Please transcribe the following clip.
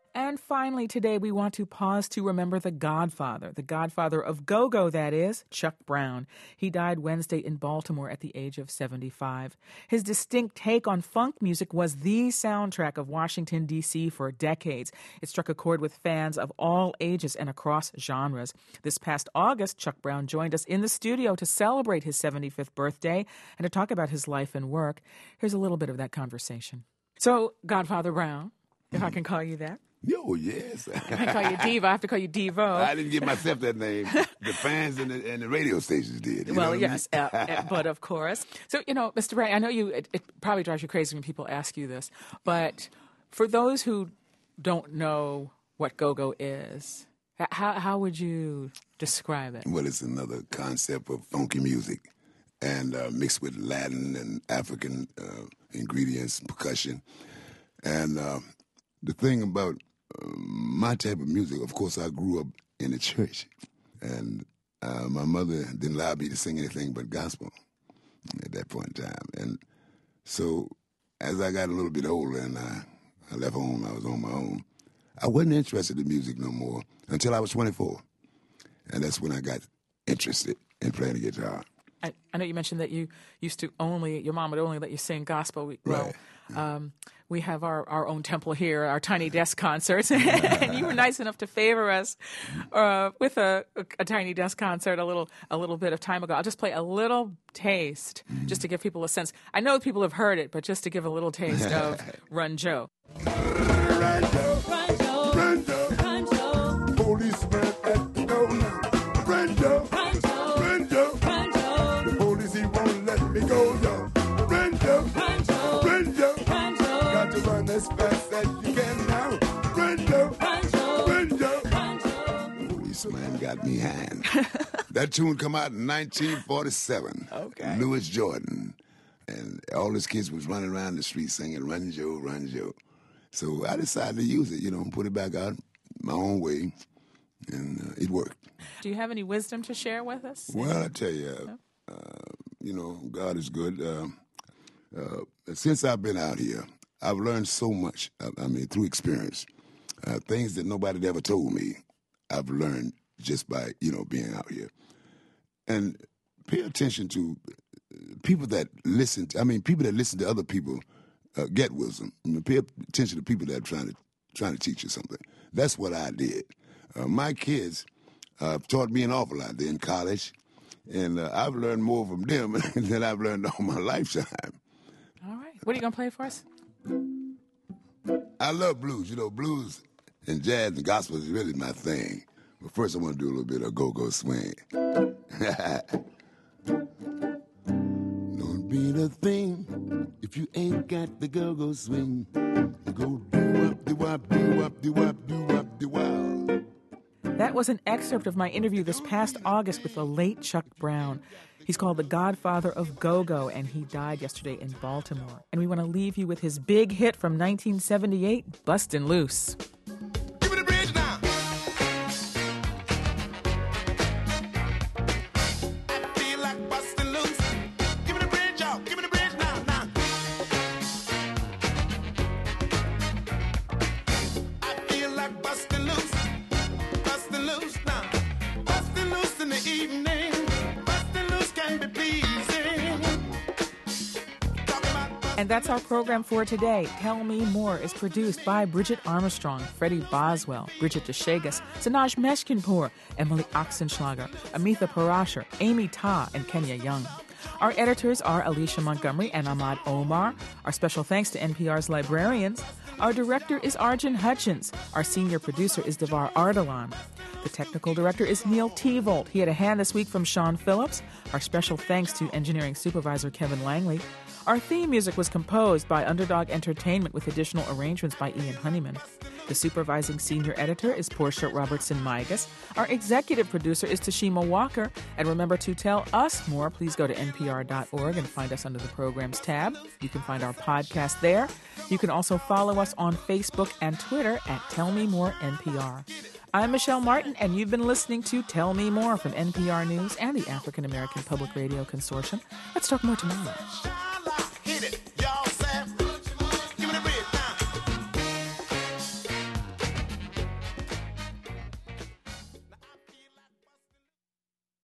And finally, today we want to pause to remember the godfather of go-go, that is, Chuck Brown. He died Wednesday in Baltimore at the age of 75. His distinct take on funk music was the soundtrack of Washington, D.C. for decades. It struck a chord with fans of all ages and across genres. This past August, Chuck Brown joined us in the studio to celebrate his 75th birthday and to talk about his life and work. Here's a little bit of that conversation. So, Godfather Brown, if I can call you that. Yo, yes. I can't call you Diva. I have to call you Devo. I didn't give myself that name. The fans and the radio stations did. Well, yes, but of course. So, Mr. Brown, I know it probably drives you crazy when people ask you this, but for those who don't know what go-go is, how would you describe it? Well, it's another concept of funky music and mixed with Latin and African ingredients, percussion. And the thing about my type of music, of course, I grew up in the church, and my mother didn't allow me to sing anything but gospel at that point in time. And so as I got a little bit older and I left home, I was on my own, I wasn't interested in music no more until I was 24. And that's when I got interested in playing the guitar. I know you mentioned that you used to your mom would only let you sing gospel. Right. We have our own temple here, our Tiny Desk concerts, and you were nice enough to favor us with a Tiny Desk concert a little bit of time ago. I'll just play a little taste just to give people a sense. I know people have heard it, but just to give a little taste of Run Joe. Run Joe, run Joe, run Joe, run Joe. Policeman at the door now. Run Joe, run Joe, run Joe, run Joe. The police, he won't let me go, yo. Run Joe, run Joe, run Joe, run Joe. Got to run as fast as you can now. Run Joe, run Joe, run Joe, run Joe. The policeman got me hand. That tune come out in 1947. Okay. Louis Jordan. And all his kids was running around the street singing, Run Joe, Run Joe. So I decided to use it, put it back out my own way, and it worked. Do you have any wisdom to share with us? Well, I tell you, God is good. Since I've been out here, I've learned so much, through experience. Things that nobody ever told me, I've learned just by, being out here. And pay attention to people that listen to other people get wisdom. Pay attention to people that are trying to teach you something. That's what I did. My kids taught me an awful lot. They're in college, and I've learned more from them than I've learned all my lifetime. All right. What are you going to play for us? I love blues. Blues and jazz and gospel is really my thing. But first I want to do a little bit of go-go swing. Don't be the thing if you ain't got the go-go swing. Go do-wop, do-wop, do-wop, do-wop, do-wop, do-wop. That was an excerpt of my interview this past August with the late Chuck Brown. He's called the godfather of go-go, and he died yesterday in Baltimore. And we want to leave you with his big hit from 1978, Bustin' Loose. Give me the bridge now. I feel like bustin' loose. Give me the bridge, y'all. Give me the bridge now. I feel like bustin' loose. Bustin' loose now. Bustin' loose in the evening. Bustin' loose can be pleasing. And that's our program for today. Tell Me More is produced by Bridget Armstrong, Freddie Boswell, Bridget DeShagas, Sanaj Meshkinpour, Emily Oxenschlager, Amitha Parashar, Amy Ta, and Kenya Young. Our editors are Alicia Montgomery and Ahmad Omar. Our special thanks to NPR's librarians. Our director is Arjun Hutchins. Our senior producer is Devar Ardalan. The technical director is Neil Tevold. He had a hand this week from Sean Phillips. Our special thanks to engineering supervisor Kevin Langley. Our theme music was composed by Underdog Entertainment with additional arrangements by Ian Honeyman. The supervising senior editor is Portia Robertson-Migas. Our executive producer is Tashima Walker. And remember to tell us more. Please go to npr.org and find us under the Programs tab. You can find our podcast there. You can also follow us on Facebook and Twitter at Tell Me More NPR. I'm Michelle Martin, and you've been listening to Tell Me More from NPR News and the African American Public Radio Consortium. Let's talk more tomorrow.